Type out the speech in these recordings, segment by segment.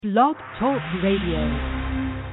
Blog Talk Radio.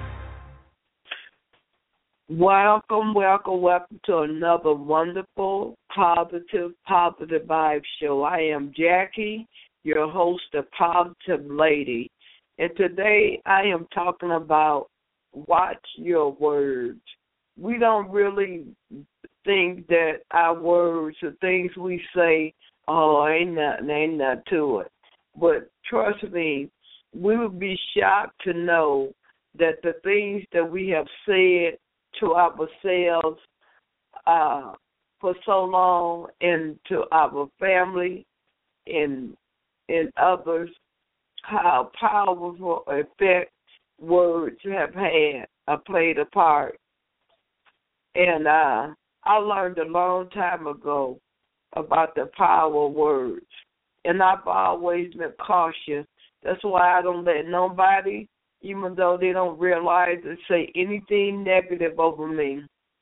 Welcome to another wonderful, positive vibe show. I am Jackie, your host, the Positive Lady. And today I am talking about watch your words. We don't really think that our words, the things we say, ain't nothing to it. But trust me, we would be shocked to know that the things that we have said to ourselves for so long, and to our family and others, how powerful effect words have played a part. And I learned a long time ago about the power of words, and I've always been cautious. That's why I don't let nobody, even though they don't realize it, say anything negative over me.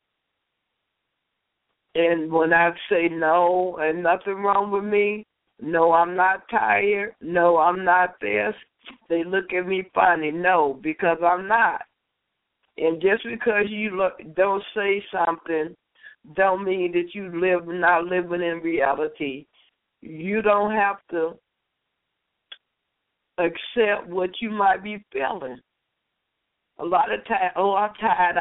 And when I say no and nothing wrong with me, no, I'm not tired, no, I'm not this, they look at me funny. No, because I'm not. And just because you don't say something don't mean that you not living in reality. You don't have to accept what you might be feeling. A lot of times, I'm tired.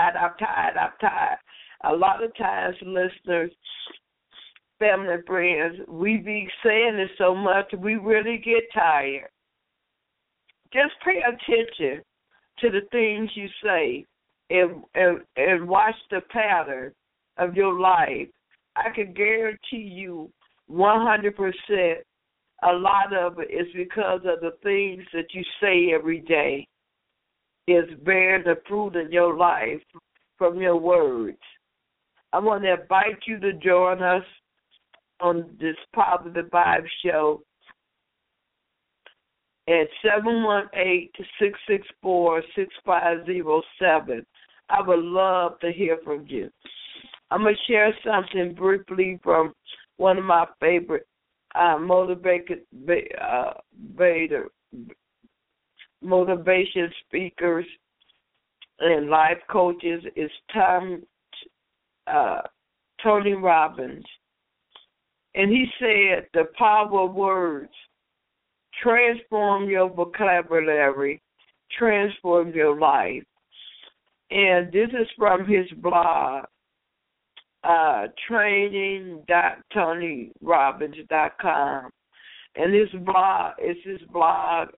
A lot of times, listeners, family and friends, we be saying it so much, we really get tired. Just pay attention to the things you say and watch the pattern of your life. I can guarantee you 100%. A lot of it is because of the things that you say every day. It's bearing the fruit in your life from your words. I want to invite you to join us on this Positive Vibe show at 718-664-6507. I would love to hear from you. I'm going to share something briefly from one of my favorite motivation speakers and life coaches is Tony Robbins. And he said the power of words transform your vocabulary, transform your life. And this is from his blog, training.tonyrobbins.com. And his blog is his blog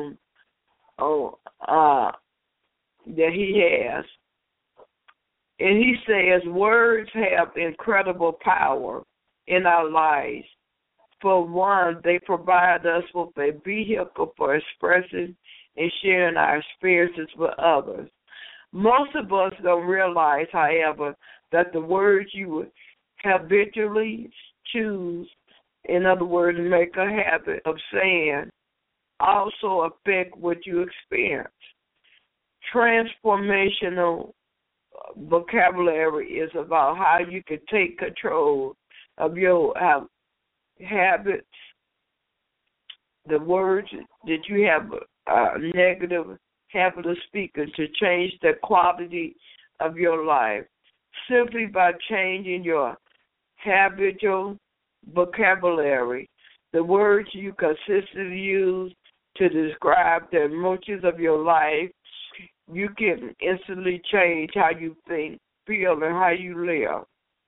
that he has. And he says words have incredible power in our lives. For one, they provide us with a vehicle for expressing and sharing our experiences with others. Most of us don't realize, however, that the words you habitually choose, in other words, make a habit of saying, also affect what you experience. Transformational vocabulary is about how you can take control of your habits, the words that you have a negative habit of speaking, to change the quality of your life simply by changing your habitual vocabulary. The words you consistently use to describe the emotions of your life, you can instantly change how you think, feel, and how you live.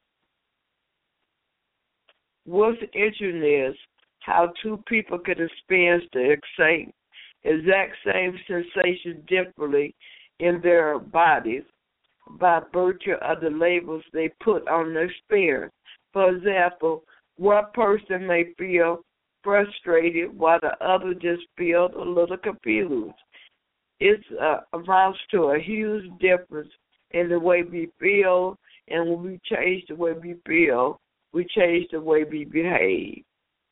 What's interesting is how two people can experience the exact same sensation differently in their bodies by virtue of the labels they put on the experience. For example, one person may feel frustrated while the other just feels a little confused. It amounts to a huge difference in the way we feel, and when we change the way we feel, we change the way we behave.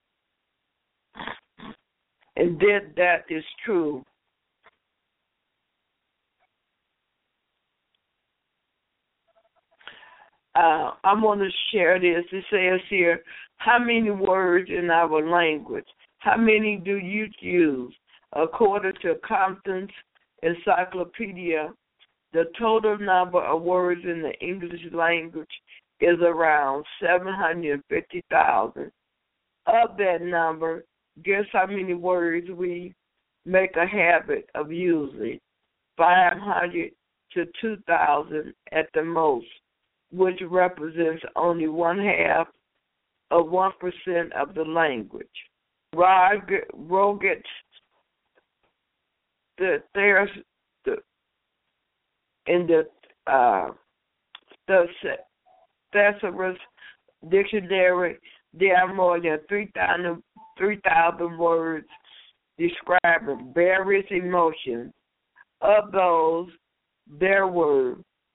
And then that is true. I want to share this. It says here, how many words in our language? How many do you use? According to Compton's Encyclopedia, the total number of words in the English language is around 750,000. Of that number, guess how many words we make a habit of using? 500 to 2,000 at the most, which represents only 1/2 of 1% of the language. Roget, in the Thesaurus Dictionary, there are more than 3,000 words describing various emotions. Of those, there were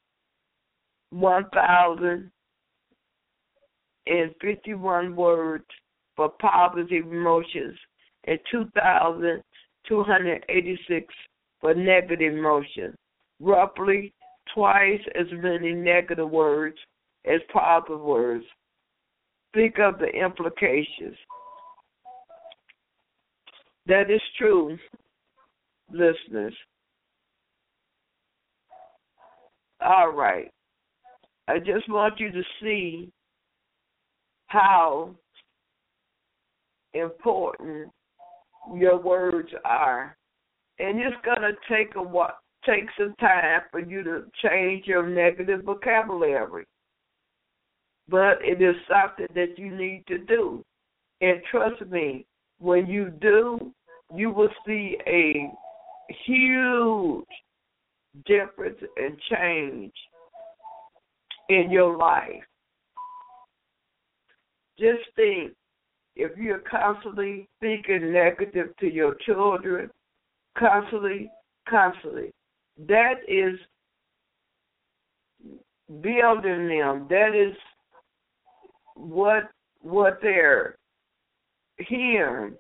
1,051 words for positive emotions and 2,286 for negative emotions. Roughly twice as many negative words as positive words. Think of the implications. That is true, listeners. All right. I just want you to see how important your words are. And it's going to take some time for you to change your negative vocabulary. But it is something that you need to do. And trust me, when you do, you will see a huge difference and change in your life. Just think, if you're constantly thinking negative to your children, constantly, that is building them. That is what they're hearing.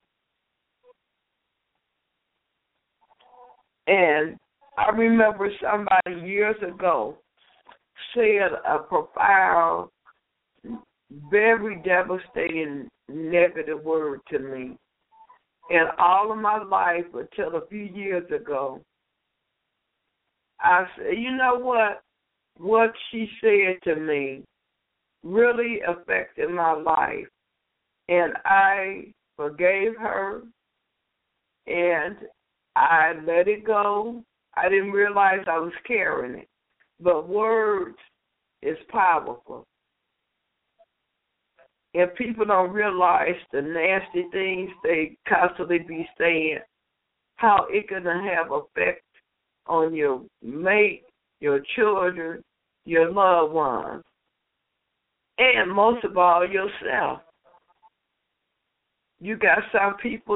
And I remember somebody years ago said a profound, very devastating negative word to me. And all of my life, until a few years ago, I said, you know what? What she said to me really affected my life. And I forgave her, and I let it go. I didn't realize I was carrying it. But words is powerful. And people don't realize the nasty things they constantly be saying, how it can have effect on your mate, your children, your loved ones, and most of all, yourself. You got some people,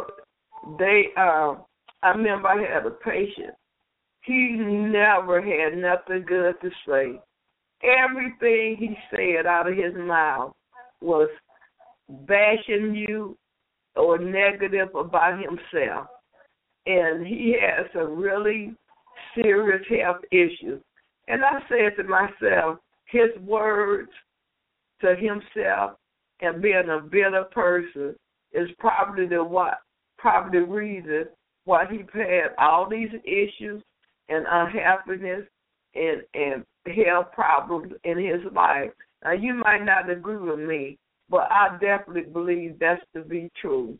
I remember I had a patient. He never had nothing good to say. Everything he said out of his mouth was bashing you or negative about himself. And he had some really serious health issues. And I said to myself, his words to himself and being a bitter person is probably the reason why he had all these issues and unhappiness and health problems in his life. Now, you might not agree with me, but I definitely believe that's to be true.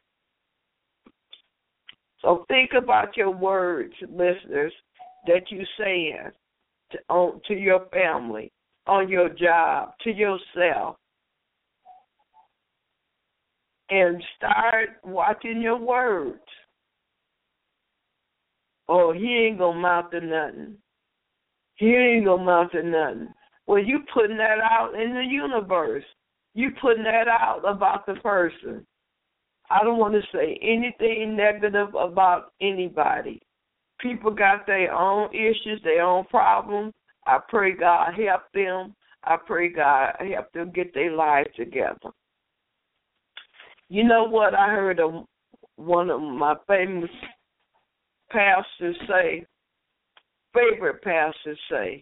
So think about your words, listeners, that you say to your family, on your job, to yourself. And start watching your words. Oh, he ain't going to amount to nothing. He ain't going to amount to nothing. Well, you putting that out in the universe. You putting that out about the person. I don't want to say anything negative about anybody. People got their own issues, their own problems. I pray God help them. I pray God help them get their lives together. You know what I heard one of my famous pastors say, favorite pastors say,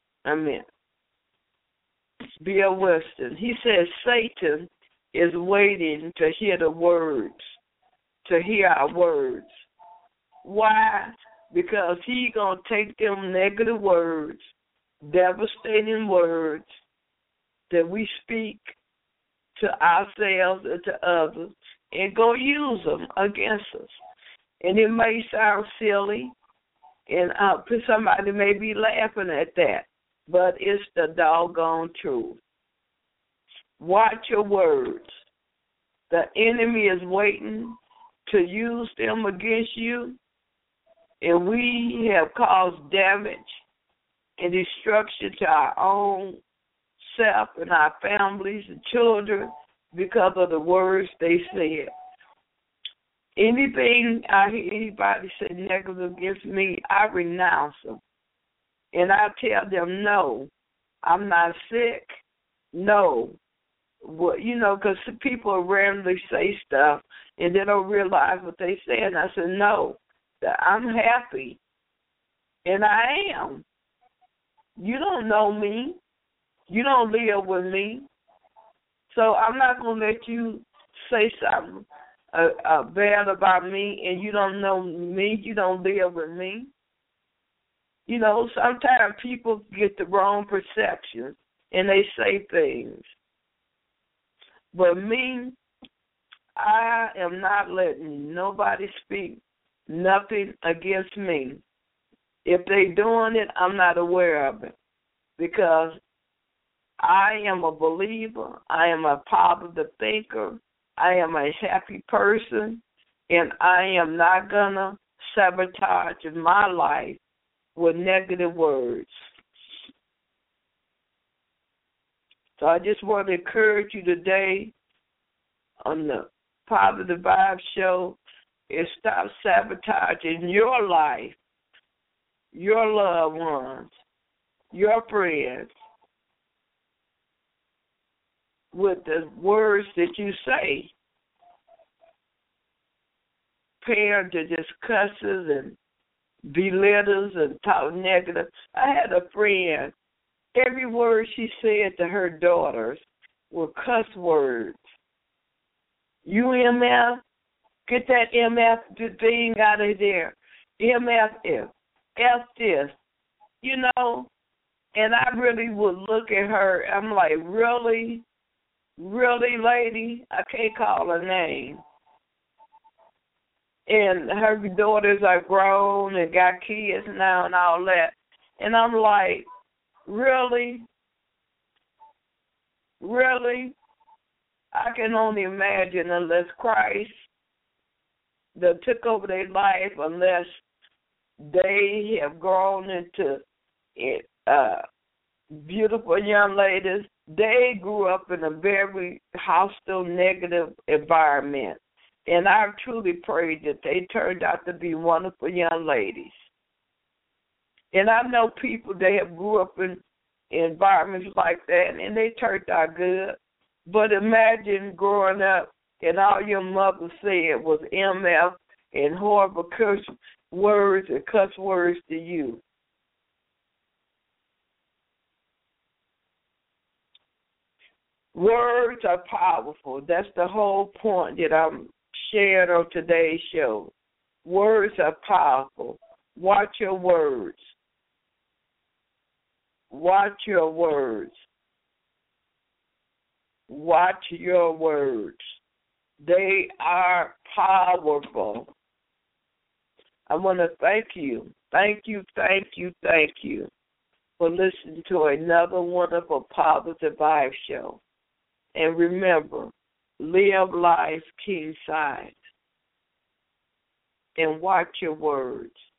Bill Winston. He says Satan is waiting to hear our words. Why? Because he going to take them negative words, devastating words that we speak to ourselves and to others and go use them against us. And it may sound silly, and somebody may be laughing at that, but it's the doggone truth. Watch your words. The enemy is waiting to use them against you, and we have caused damage and destruction to our own self and our families and children because of the words they said. Anything I hear anybody say negative against me, I renounce them. And I tell them, no, I'm not sick. No. Well, because people randomly say stuff and they don't realize what they say. And I said, no, that I'm happy. And I am. You don't know me. You don't live with me. So I'm not going to let you say something bad about me and you don't know me. You don't live with me. Sometimes people get the wrong perception and they say things. But me, I am not letting nobody speak nothing against me. If they're doing it, I'm not aware of it because I am a believer. I am a positive thinker. I am a happy person, and I am not going to sabotage my life with negative words. So I just want to encourage you today on the Positive Vibe Show is stop sabotaging your life, your loved ones, your friends with the words that you say. Parents that just cusses and belittles and talk negative. I had a friend. Every word she said to her daughters were cuss words. UMF, get that MF thing out of there. MFF, F this, And I really would look at her. I'm like, really? Really, lady? I can't call her name. And her daughters are grown and got kids now and all that. And I'm like, really? Really? I can only imagine unless Christ that took over their life, unless they have grown into beautiful young ladies. They grew up in a very hostile, negative environment. And I truly pray that they turned out to be wonderful young ladies. And I know people that have grew up in environments like that, and they turned out good. But imagine growing up and all your mother said was MF and horrible curse words and cuss words to you. Words are powerful. That's the whole point that I'm sharing on today's show. Words are powerful. Watch your words. Watch your words. Watch your words. They are powerful. I want to thank you. Thank you for listening to another wonderful Positive Vibe Show. And remember, live life king size. And watch your words.